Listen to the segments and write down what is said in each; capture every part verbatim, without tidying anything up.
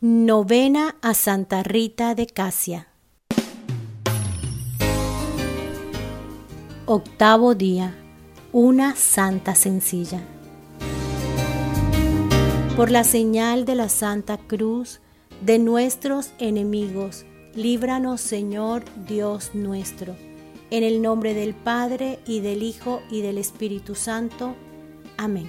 Novena a Santa Rita de Casia. Octavo día. Una santa sencilla. Por la señal de la Santa Cruz de nuestros enemigos, líbranos, Señor Dios nuestro. En el nombre del Padre, y del Hijo, y del Espíritu Santo. Amén.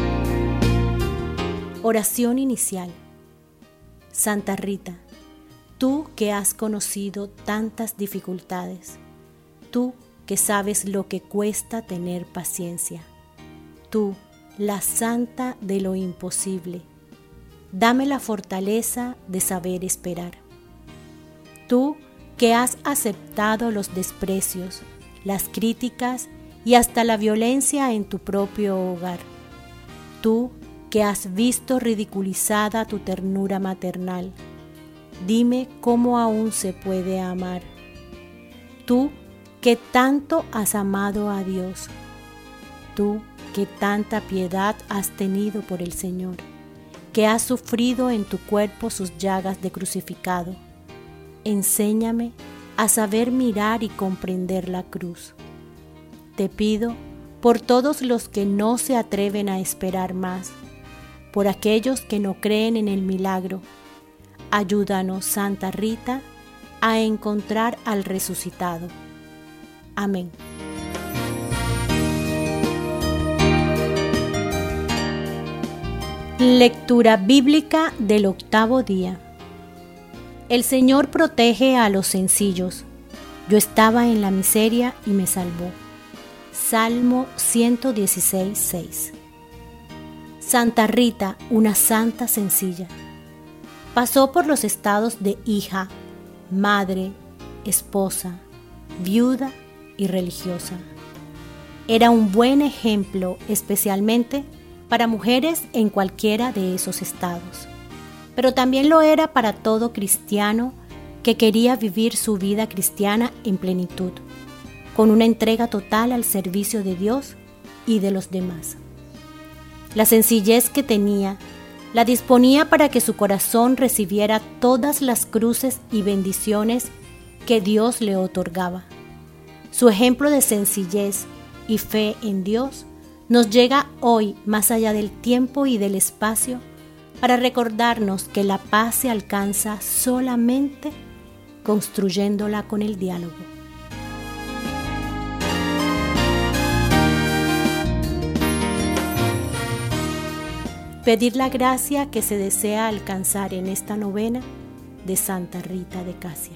Oración inicial. Santa Rita, tú que has conocido tantas dificultades, tú que sabes lo que cuesta tener paciencia, tú, la santa de lo imposible, dame la fortaleza de saber esperar. Tú que has aceptado los desprecios, las críticas y hasta la violencia en tu propio hogar, tú que has visto ridiculizada tu ternura maternal, dime cómo aún se puede amar. Tú que tanto has amado a Dios, tú que tanta piedad has tenido por el Señor, que has sufrido en tu cuerpo sus llagas de crucificado, enséñame a saber mirar y comprender la cruz. Te pido por todos los que no se atreven a esperar más, por aquellos que no creen en el milagro. Ayúdanos, Santa Rita, a encontrar al resucitado. Amén. Lectura bíblica del octavo día. El Señor protege a los sencillos. Yo estaba en la miseria y me salvó. Salmo ciento dieciséis, seis. Santa Rita, una santa sencilla, pasó por los estados de hija, madre, esposa, viuda y religiosa. Era un buen ejemplo, especialmente para mujeres en cualquiera de esos estados, pero también lo era para todo cristiano que quería vivir su vida cristiana en plenitud, con una entrega total al servicio de Dios y de los demás. La sencillez que tenía la disponía para que su corazón recibiera todas las cruces y bendiciones que Dios le otorgaba. Su ejemplo de sencillez y fe en Dios nos llega hoy más allá del tiempo y del espacio para recordarnos que la paz se alcanza solamente construyéndola con el diálogo. Pedir la gracia que se desea alcanzar en esta novena de Santa Rita de Casia.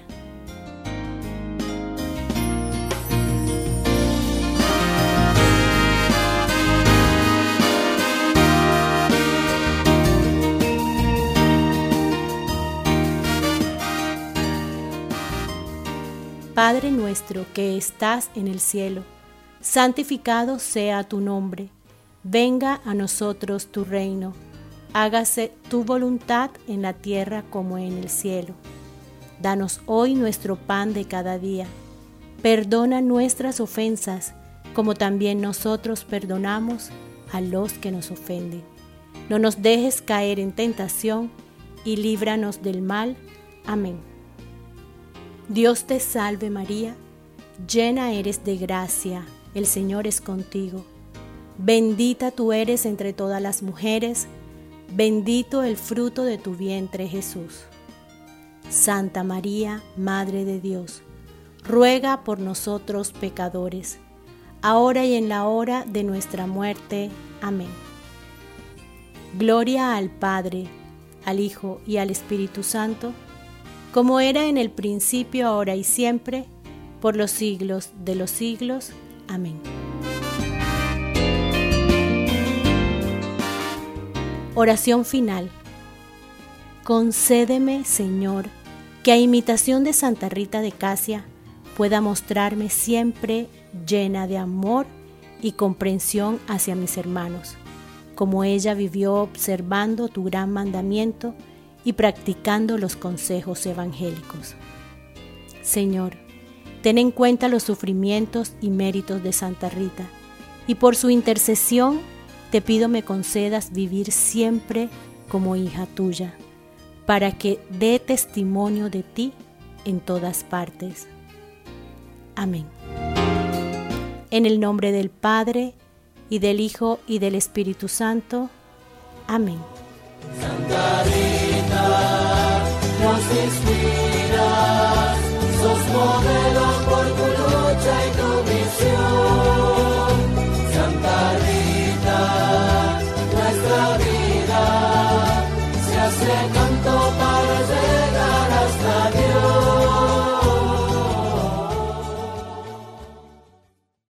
Padre nuestro que estás en el cielo, santificado sea tu nombre. Venga a nosotros tu reino, hágase tu voluntad en la tierra como en el cielo. Danos hoy nuestro pan de cada día. Perdona nuestras ofensas, como también nosotros perdonamos a los que nos ofenden. No nos dejes caer en tentación y líbranos del mal. Amén. Dios te salve María, llena eres de gracia, el Señor es contigo. Bendita tú eres entre todas las mujeres, bendito el fruto de tu vientre Jesús. Santa María, Madre de Dios, ruega por nosotros pecadores, ahora y en la hora de nuestra muerte. Amén. Gloria al Padre, al Hijo y al Espíritu Santo, como era en el principio, ahora y siempre, por los siglos de los siglos. Amén. Oración final. Concédeme, Señor, que a imitación de Santa Rita de Casia pueda mostrarme siempre llena de amor y comprensión hacia mis hermanos, como ella vivió observando tu gran mandamiento y practicando los consejos evangélicos. Señor, ten en cuenta los sufrimientos y méritos de Santa Rita, y por su intercesión te pido me concedas vivir siempre como hija tuya, para que dé testimonio de ti en todas partes. Amén. En el nombre del Padre, y del Hijo, y del Espíritu Santo. Amén. Santa Rita, nos